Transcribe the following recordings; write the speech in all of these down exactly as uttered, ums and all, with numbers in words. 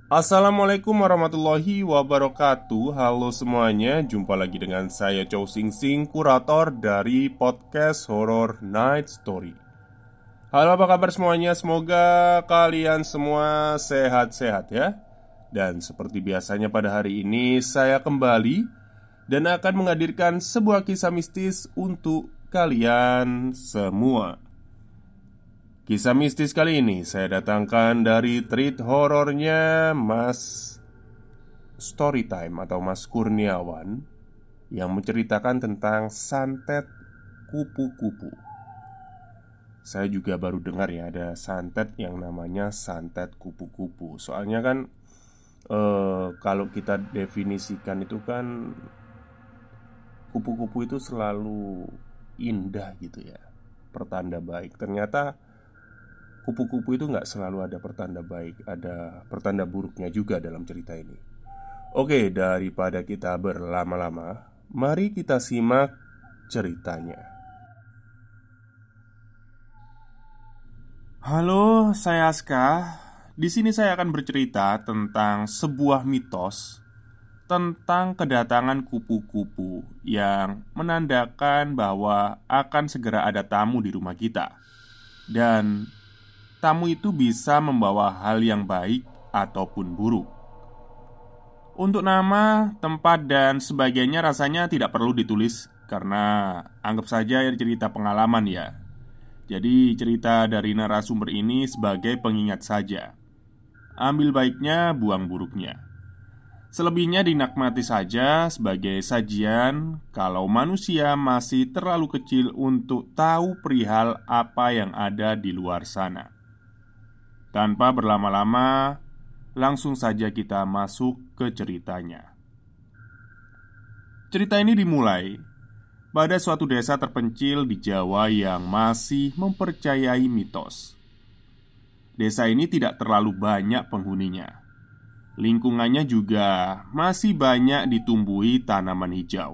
Assalamualaikum warahmatullahi wabarakatuh. Halo semuanya, jumpa lagi dengan saya Chow Sing Sing, kurator dari podcast Horror Night Story. Halo, apa kabar semuanya? Semoga kalian semua sehat-sehat ya. Dan seperti biasanya pada hari ini saya kembali dan akan menghadirkan sebuah kisah mistis untuk kalian semua. Kisah mistis kali ini saya datangkan dari treat horornya Mas Storytime atau Mas Kurniawan, yang menceritakan tentang santet kupu-kupu. Saya juga baru dengar ya ada santet yang namanya santet kupu-kupu. Soalnya kan eh, kalau kita definisikan itu kan kupu-kupu itu selalu indah gitu ya, pertanda baik. Ternyata kupu-kupu itu nggak selalu ada pertanda baik, ada pertanda buruknya juga dalam cerita ini. Oke, daripada kita berlama-lama, mari kita simak ceritanya. Halo, saya Aska. Di sini saya akan bercerita tentang sebuah mitos tentang kedatangan kupu-kupu yang menandakan bahwa akan segera ada tamu di rumah kita. Dan tamu itu bisa membawa hal yang baik ataupun buruk. Untuk nama, tempat, dan sebagainya rasanya tidak perlu ditulis karena anggap saja cerita pengalaman ya. Jadi cerita dari narasumber ini sebagai pengingat saja. Ambil baiknya, buang buruknya. Selebihnya dinikmati saja sebagai sajian kalau manusia masih terlalu kecil untuk tahu perihal apa yang ada di luar sana. Tanpa berlama-lama, langsung saja kita masuk ke ceritanya. Cerita ini dimulai pada suatu desa terpencil di Jawa yang masih mempercayai mitos. Desa ini tidak terlalu banyak penghuninya. Lingkungannya juga masih banyak ditumbuhi tanaman hijau.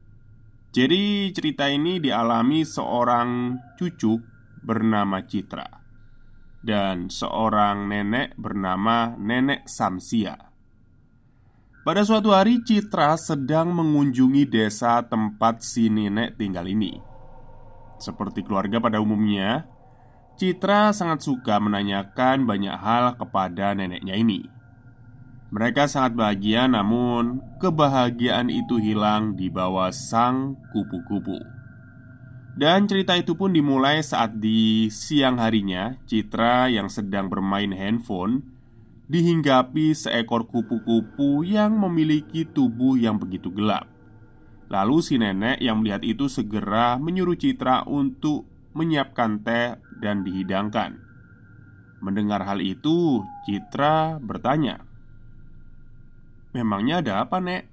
Jadi cerita ini dialami seorang cucu bernama Citra dan seorang nenek bernama Nenek Samsia. Pada suatu hari Citra sedang mengunjungi desa tempat si nenek tinggal ini. Seperti keluarga pada umumnya, Citra sangat suka menanyakan banyak hal kepada neneknya ini. Mereka sangat bahagia, namun kebahagiaan itu hilang di bawah sang kupu-kupu. Dan cerita itu pun dimulai saat di siang harinya Citra yang sedang bermain handphone dihinggapi seekor kupu-kupu yang memiliki tubuh yang begitu gelap. Lalu si nenek yang melihat itu segera menyuruh Citra untuk menyiapkan teh dan dihidangkan. Mendengar hal itu, Citra bertanya, "Memangnya ada apa, Nek?"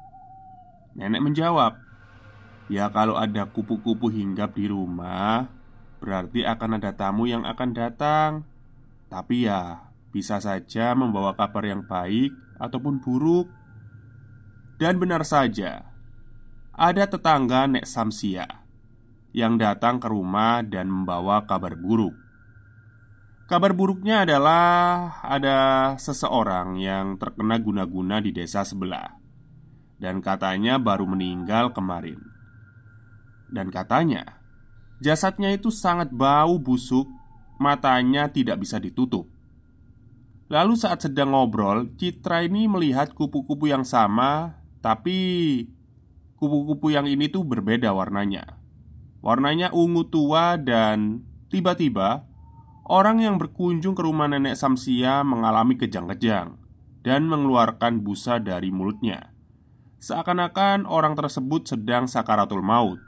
Nenek menjawab, "Ya kalau ada kupu-kupu hinggap di rumah, berarti akan ada tamu yang akan datang. Tapi ya, bisa saja membawa kabar yang baik ataupun buruk." Dan benar saja, ada tetangga Nek Samsia yang datang ke rumah dan membawa kabar buruk. Kabar buruknya adalah ada seseorang yang terkena guna-guna di desa sebelah. Dan katanya baru meninggal kemarin. Dan katanya jasadnya itu sangat bau busuk, matanya tidak bisa ditutup. Lalu saat sedang ngobrol, Citra ini melihat kupu-kupu yang sama, tapi kupu-kupu yang ini tuh berbeda warnanya. Warnanya ungu tua dan tiba-tiba orang yang berkunjung ke rumah Nenek Samsia mengalami kejang-kejang dan mengeluarkan busa dari mulutnya. Seakan-akan orang tersebut sedang sakaratul maut.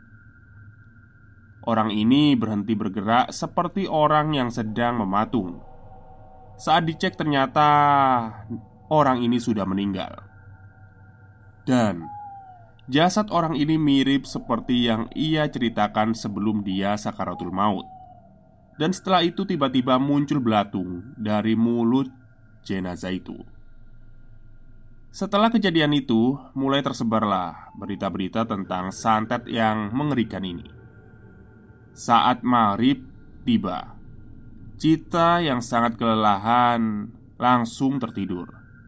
Orang ini berhenti bergerak seperti orang yang sedang mematung. Saat dicek ternyata orang ini sudah meninggal. Dan jasad orang ini mirip seperti yang ia ceritakan sebelum dia sakaratul maut. Dan setelah itu tiba-tiba muncul belatung dari mulut jenazah itu. Setelah kejadian itu, mulai tersebarlah berita-berita tentang santet yang mengerikan ini. Saat maghrib tiba, Cita yang sangat kelelahan langsung tertidur.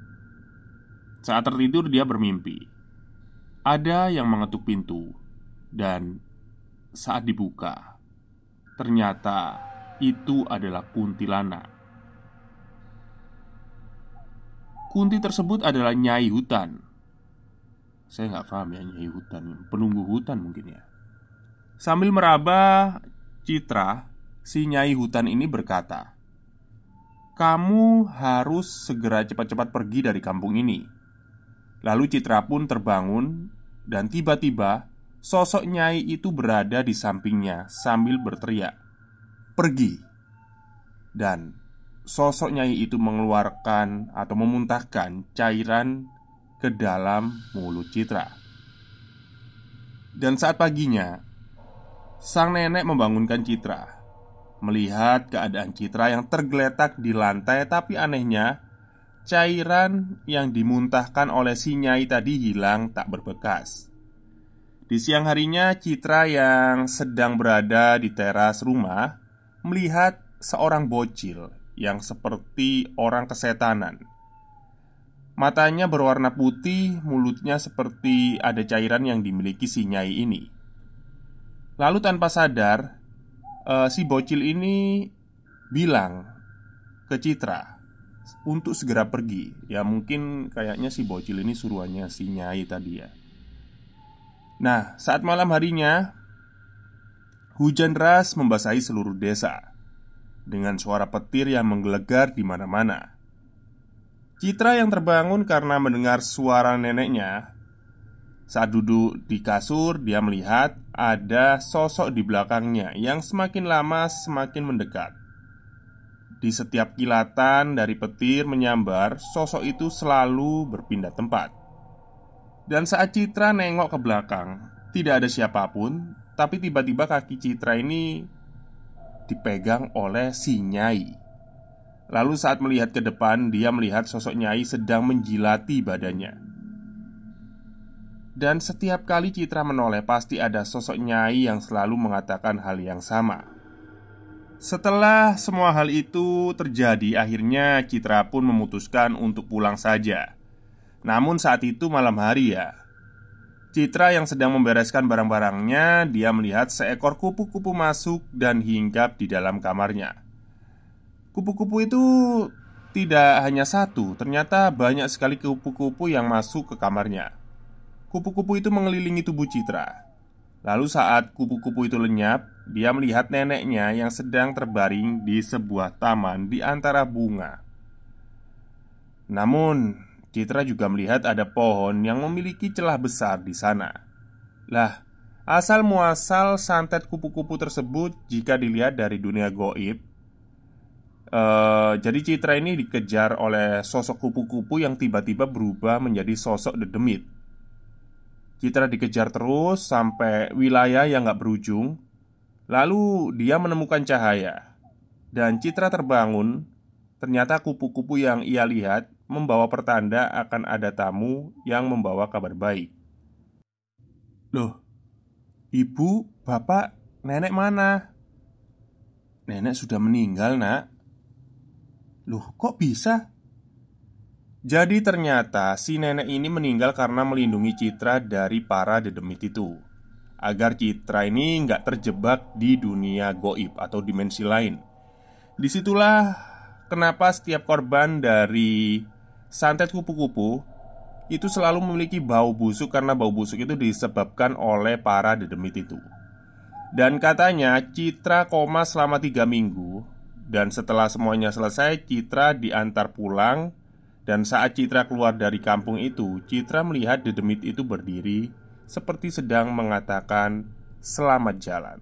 Saat tertidur dia bermimpi ada yang mengetuk pintu. Dan saat dibuka, ternyata itu adalah kuntilanak. Kunti tersebut adalah Nyai Hutan. Saya nggak paham ya, Nyai Hutan, penunggu hutan mungkin ya. Sambil meraba Citra, si Nyai Hutan ini berkata, "Kamu harus segera cepat-cepat pergi dari kampung ini." Lalu Citra pun terbangun dan tiba-tiba sosok Nyai itu berada di sampingnya sambil berteriak, "Pergi!" Dan sosok Nyai itu mengeluarkan atau memuntahkan cairan ke dalam mulut Citra. Dan saat paginya, sang nenek membangunkan Citra, melihat keadaan Citra yang tergeletak di lantai. Tapi anehnya, cairan yang dimuntahkan oleh si Nyai tadi hilang tak berbekas. Di siang harinya, Citra yang sedang berada di teras rumah melihat seorang bocil yang seperti orang kesetanan. Matanya berwarna putih, mulutnya seperti ada cairan yang dimiliki si Nyai ini. Lalu tanpa sadar, uh, si bocil ini bilang ke Citra untuk segera pergi. Ya mungkin kayaknya si bocil ini suruhannya si Nyai tadi ya. Nah, saat malam harinya, hujan deras membasahi seluruh desa dengan suara petir yang menggelegar di mana-mana. Citra yang terbangun karena mendengar suara neneknya. Saat duduk di kasur, dia melihat ada sosok di belakangnya yang semakin lama semakin mendekat. Di setiap kilatan dari petir menyambar, sosok itu selalu berpindah tempat. Dan saat Citra nengok ke belakang, tidak ada siapapun. Tapi tiba-tiba kaki Citra ini dipegang oleh si Nyai. Lalu saat melihat ke depan, dia melihat sosok Nyai sedang menjilati badannya. Dan setiap kali Citra menoleh, pasti ada sosok Nyai yang selalu mengatakan hal yang sama. Setelah semua hal itu terjadi, akhirnya Citra pun memutuskan untuk pulang saja. Namun saat itu malam hari ya. Citra yang sedang membereskan barang-barangnya, dia melihat seekor kupu-kupu masuk dan hinggap di dalam kamarnya. Kupu-kupu itu tidak hanya satu, ternyata banyak sekali kupu-kupu yang masuk ke kamarnya. Kupu-kupu itu mengelilingi tubuh Citra. Lalu saat kupu-kupu itu lenyap, dia melihat neneknya yang sedang terbaring di sebuah taman di antara bunga. Namun, Citra juga melihat ada pohon yang memiliki celah besar di sana. Lah, asal muasal santet kupu-kupu tersebut jika dilihat dari dunia gaib. Uh, jadi Citra ini dikejar oleh sosok kupu-kupu yang tiba-tiba berubah menjadi sosok dedemit. Citra dikejar terus sampai wilayah yang gak berujung. Lalu dia menemukan cahaya. Dan Citra terbangun. Ternyata kupu-kupu yang ia lihat membawa pertanda akan ada tamu yang membawa kabar baik. "Loh, ibu, bapak, nenek mana?" "Nenek sudah meninggal, nak." "Loh, kok bisa?" Jadi ternyata si nenek ini meninggal karena melindungi Citra dari para dedemit itu, agar Citra ini nggak terjebak di dunia goib atau dimensi lain. Disitulah kenapa setiap korban dari santet kupu-kupu itu selalu memiliki bau busuk, karena bau busuk itu disebabkan oleh para dedemit itu. Dan katanya Citra koma selama tiga minggu. Dan setelah semuanya selesai, Citra diantar pulang. Dan saat Citra keluar dari kampung itu, Citra melihat dedemit itu berdiri seperti sedang mengatakan selamat jalan.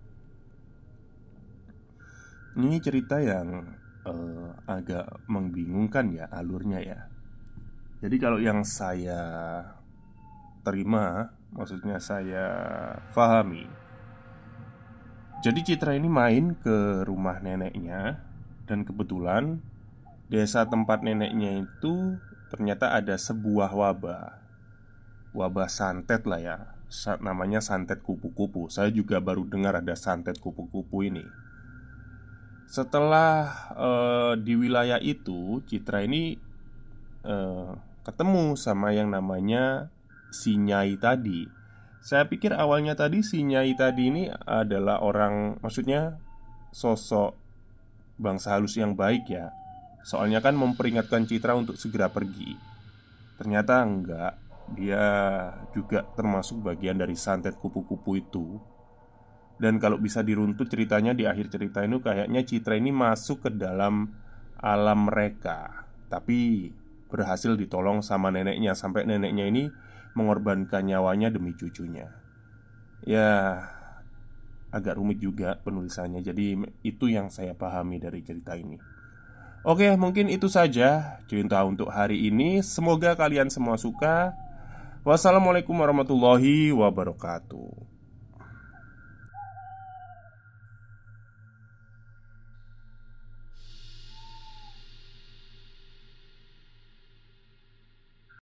Ini cerita yang uh, agak membingungkan ya alurnya ya. Jadi kalau yang saya terima, maksudnya saya pahami, jadi Citra ini main ke rumah neneknya. Dan kebetulan desa tempat neneknya itu ternyata ada sebuah wabah. Wabah santet lah ya. Namanya santet kupu-kupu. Saya juga baru dengar ada santet kupu-kupu ini. Setelah uh, di wilayah itu, Citra ini uh, ketemu sama yang namanya si Nyai tadi. Saya pikir awalnya tadi si Nyai tadi ini adalah orang, maksudnya sosok bangsa halus yang baik ya. Soalnya kan memperingatkan Citra untuk segera pergi. Ternyata enggak. Dia juga termasuk bagian dari santet kupu-kupu itu. Dan kalau bisa diruntut ceritanya, di akhir cerita ini kayaknya Citra ini masuk ke dalam alam mereka, tapi berhasil ditolong sama neneknya. Sampai neneknya ini mengorbankan nyawanya demi cucunya. Ya, agak rumit juga penulisannya. Jadi itu yang saya pahami dari cerita ini. Oke, mungkin itu saja cerita untuk hari ini. Semoga kalian semua suka. Wassalamualaikum warahmatullahi wabarakatuh.